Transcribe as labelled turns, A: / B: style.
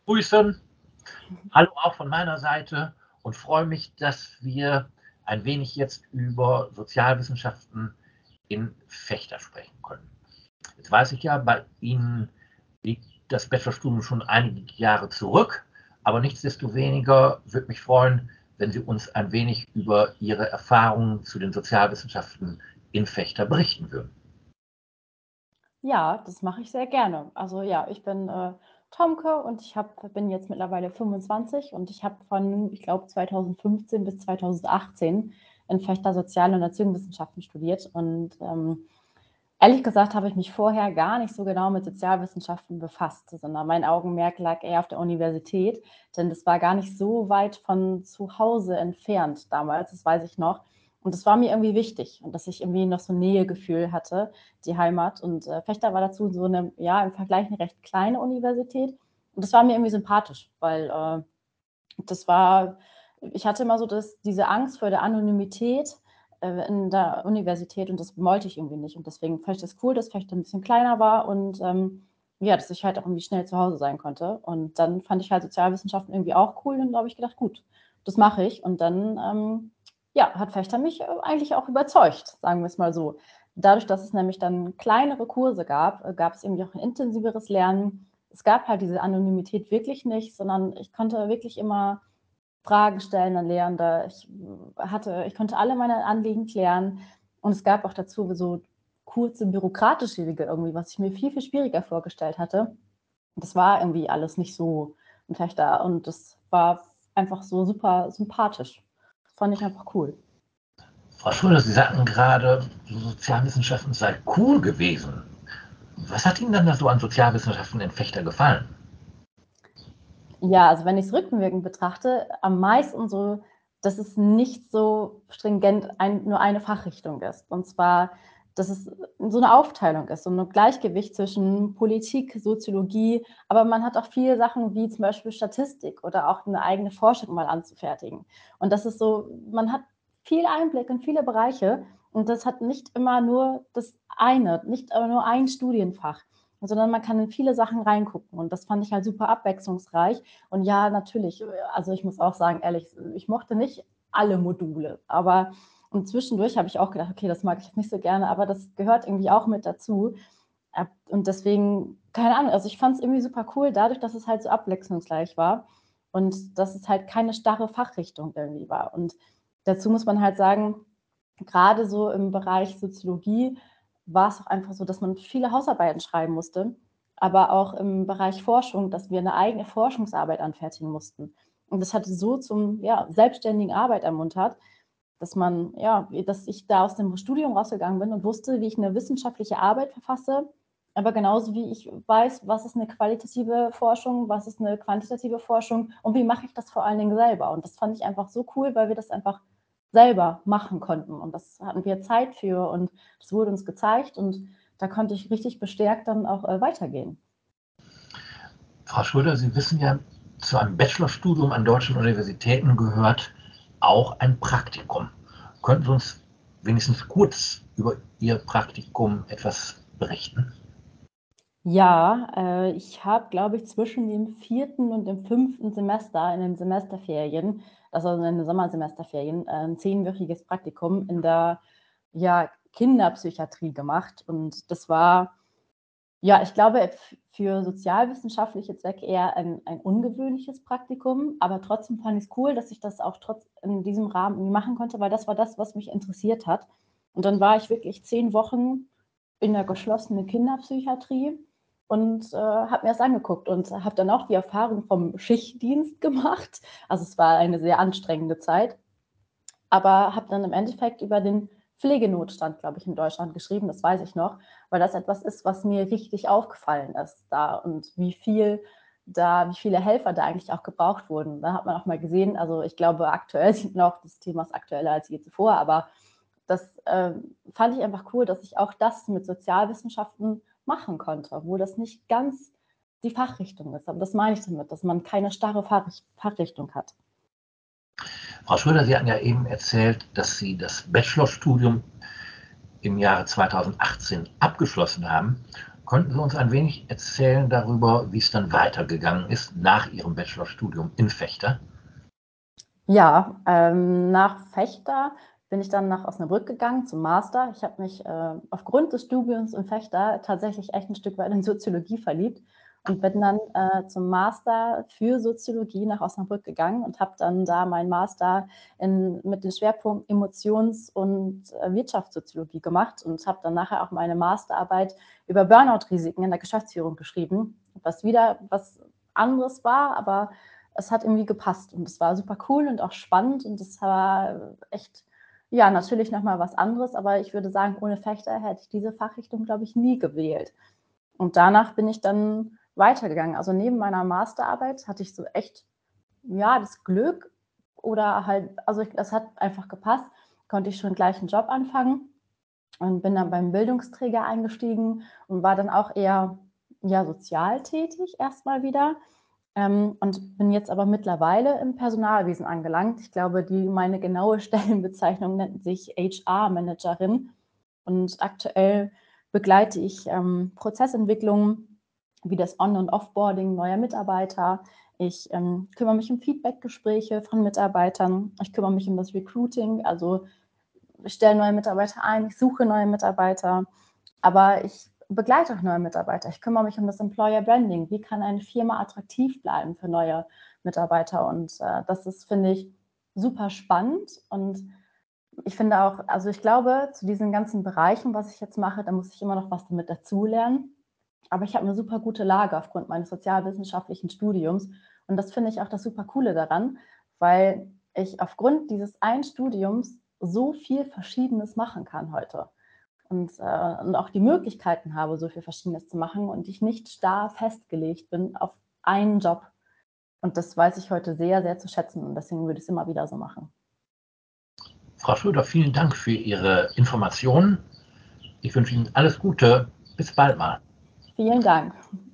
A: Grüßen. Hallo auch von meiner Seite und freue mich, dass wir ein wenig jetzt über Sozialwissenschaften in Vechta sprechen können. Jetzt weiß ich ja, bei Ihnen liegt das Bachelorstudium schon einige Jahre zurück, aber nichtsdestoweniger würde mich freuen, wenn Sie uns ein wenig über Ihre Erfahrungen zu den Sozialwissenschaften in Vechta berichten würden.
B: Ja, das mache ich sehr gerne. Also ja, ich bin Tomke und bin jetzt mittlerweile 25 und ich habe von, ich glaube, 2015 bis 2018 in Vechta Sozial- und Erziehungswissenschaften studiert. Und ehrlich gesagt habe ich mich vorher gar nicht so genau mit Sozialwissenschaften befasst, sondern mein Augenmerk lag eher auf der Universität, denn das war gar nicht so weit von zu Hause entfernt damals, das weiß ich noch. Und das war mir irgendwie wichtig und dass ich irgendwie noch so ein Nähegefühl hatte, die Heimat. Und Vechta war dazu so eine, ja, im Vergleich eine recht kleine Universität. Und das war mir irgendwie sympathisch, weil das war, ich hatte immer so diese Angst vor der Anonymität in der Universität und das wollte ich irgendwie nicht. Und deswegen fand ich das cool, dass Fechter ein bisschen kleiner war und ja, dass ich halt auch irgendwie schnell zu Hause sein konnte. Und dann fand ich halt Sozialwissenschaften irgendwie auch cool und da habe ich gedacht, gut, das mache ich. Und dann ja, hat Fechter mich eigentlich auch überzeugt, sagen wir es mal so. Dadurch, dass es nämlich dann kleinere Kurse gab, gab es irgendwie auch ein intensiveres Lernen. Es gab halt diese Anonymität wirklich nicht, sondern ich konnte wirklich immer Fragen stellen an Lehrende. Ich konnte alle meine Anliegen klären und es gab auch dazu so kurze bürokratische Wege irgendwie, was ich mir viel, viel schwieriger vorgestellt hatte. Das war irgendwie alles nicht so ein Fechter und das war einfach so super sympathisch. Das fand ich einfach cool.
A: Frau Schröder, Sie sagten gerade, Sozialwissenschaften sei cool gewesen. Was hat Ihnen dann da so an Sozialwissenschaften in Vechta gefallen?
B: Ja, also wenn ich es rückwirkend betrachte, am meisten so, dass es nicht so stringent nur eine Fachrichtung ist. Und zwar, dass es so eine Aufteilung ist, so ein Gleichgewicht zwischen Politik, Soziologie, aber man hat auch viele Sachen wie zum Beispiel Statistik oder auch eine eigene Forschung mal anzufertigen. Und das ist so, man hat viel Einblick in viele Bereiche und das hat nicht immer nur das eine, nicht immer nur ein Studienfach, sondern man kann in viele Sachen reingucken. Und das fand ich halt super abwechslungsreich. Und ja, natürlich, also ich muss auch sagen, ehrlich, ich mochte nicht alle Module, aber und zwischendurch habe ich auch gedacht, okay, das mag ich jetzt nicht so gerne, aber das gehört irgendwie auch mit dazu. Und deswegen, keine Ahnung, also ich fand es irgendwie super cool, dadurch, dass es halt so abwechslungsreich war und dass es halt keine starre Fachrichtung irgendwie war. Und dazu muss man halt sagen, gerade so im Bereich Soziologie war es auch einfach so, dass man viele Hausarbeiten schreiben musste, aber auch im Bereich Forschung, dass wir eine eigene Forschungsarbeit anfertigen mussten. Und das hatte so zum ja, selbstständigen Arbeit ermuntert, dass ich da aus dem Studium rausgegangen bin und wusste, wie ich eine wissenschaftliche Arbeit verfasse, aber genauso wie ich weiß, was ist eine qualitative Forschung, was ist eine quantitative Forschung und wie mache ich das vor allen Dingen selber. Und das fand ich einfach so cool, weil wir das einfach selber machen konnten. Und das hatten wir Zeit für und das wurde uns gezeigt und da konnte ich richtig bestärkt dann auch weitergehen.
A: Frau Schröder, Sie wissen ja, zu einem Bachelorstudium an deutschen Universitäten gehört auch ein Praktikum. Könnten Sie uns wenigstens kurz über Ihr Praktikum etwas berichten?
B: Ja, ich habe, glaube ich, zwischen dem vierten und dem fünften Semester in den Semesterferien, also in den Sommersemesterferien, ein zehnwöchiges Praktikum in der ja, Kinderpsychiatrie gemacht. Und das war, ja, ich glaube, für sozialwissenschaftliche Zwecke eher ein ungewöhnliches Praktikum, aber trotzdem fand ich es cool, dass ich das auch trotz in diesem Rahmen irgendwie machen konnte, weil das war das, was mich interessiert hat. Und dann war ich wirklich 10 Wochen in der geschlossenen Kinderpsychiatrie und habe mir das angeguckt und habe dann auch die Erfahrung vom Schichtdienst gemacht. Also es war eine sehr anstrengende Zeit, aber habe dann im Endeffekt über den Pflegenotstand, glaube ich, in Deutschland geschrieben, das weiß ich noch, weil das etwas ist, was mir richtig aufgefallen ist da und wie viele Helfer da eigentlich auch gebraucht wurden. Da hat man auch mal gesehen, also ich glaube, aktuell sind noch, das Thema ist aktueller als je zuvor, aber das fand ich einfach cool, dass ich auch das mit Sozialwissenschaften machen konnte, obwohl das nicht ganz die Fachrichtung ist. Aber das meine ich damit, dass man keine starre Fachrichtung hat.
A: Frau Schröder, Sie hatten ja eben erzählt, dass Sie das Bachelorstudium im Jahre 2018 abgeschlossen haben. Konnten Sie uns ein wenig erzählen darüber, wie es dann weitergegangen ist nach Ihrem Bachelorstudium in Vechta?
B: Ja, nach Vechta bin ich dann nach Osnabrück gegangen zum Master. Ich habe mich aufgrund des Studiums in Vechta tatsächlich echt ein Stück weit in Soziologie verliebt und bin dann zum Master für Soziologie nach Osnabrück gegangen und habe dann da meinen Master mit dem Schwerpunkt Emotions- und Wirtschaftssoziologie gemacht und habe dann nachher auch meine Masterarbeit über Burnout-Risiken in der Geschäftsführung geschrieben, was wieder was anderes war, aber es hat irgendwie gepasst und es war super cool und auch spannend und es war echt, ja, natürlich nochmal was anderes, aber ich würde sagen, ohne Fechter hätte ich diese Fachrichtung, glaube ich, nie gewählt. Und danach bin ich dann weitergegangen. Also neben meiner Masterarbeit hatte ich so echt, ja, das Glück oder halt, also es hat einfach gepasst, konnte ich schon gleich einen Job anfangen und bin dann beim Bildungsträger eingestiegen und war dann auch eher, ja, sozial tätig erstmal wieder. Und bin jetzt aber mittlerweile im Personalwesen angelangt. Ich glaube, meine genaue Stellenbezeichnung nennt sich HR-Managerin. Und aktuell begleite ich Prozessentwicklungen wie das On- und Offboarding neuer Mitarbeiter. Ich kümmere mich um Feedbackgespräche von Mitarbeitern. Ich kümmere mich um das Recruiting, also ich stelle neue Mitarbeiter ein, ich suche neue Mitarbeiter, aber ich begleite auch neue Mitarbeiter. Ich kümmere mich um das Employer Branding. Wie kann eine Firma attraktiv bleiben für neue Mitarbeiter? Und das ist, finde ich, super spannend. Und ich finde auch, also ich glaube, zu diesen ganzen Bereichen, was ich jetzt mache, da muss ich immer noch was damit dazulernen. Aber ich habe eine super gute Lage aufgrund meines sozialwissenschaftlichen Studiums. Und das finde ich auch das super Coole daran, weil ich aufgrund dieses einen Studiums so viel Verschiedenes machen kann heute und auch die Möglichkeiten habe, so viel Verschiedenes zu machen und ich nicht starr festgelegt bin auf einen Job. Und das weiß ich heute sehr, sehr zu schätzen und deswegen würde ich es immer wieder so machen.
A: Frau Schröder, vielen Dank für Ihre Informationen. Ich wünsche Ihnen alles Gute. Bis bald mal.
B: Vielen Dank.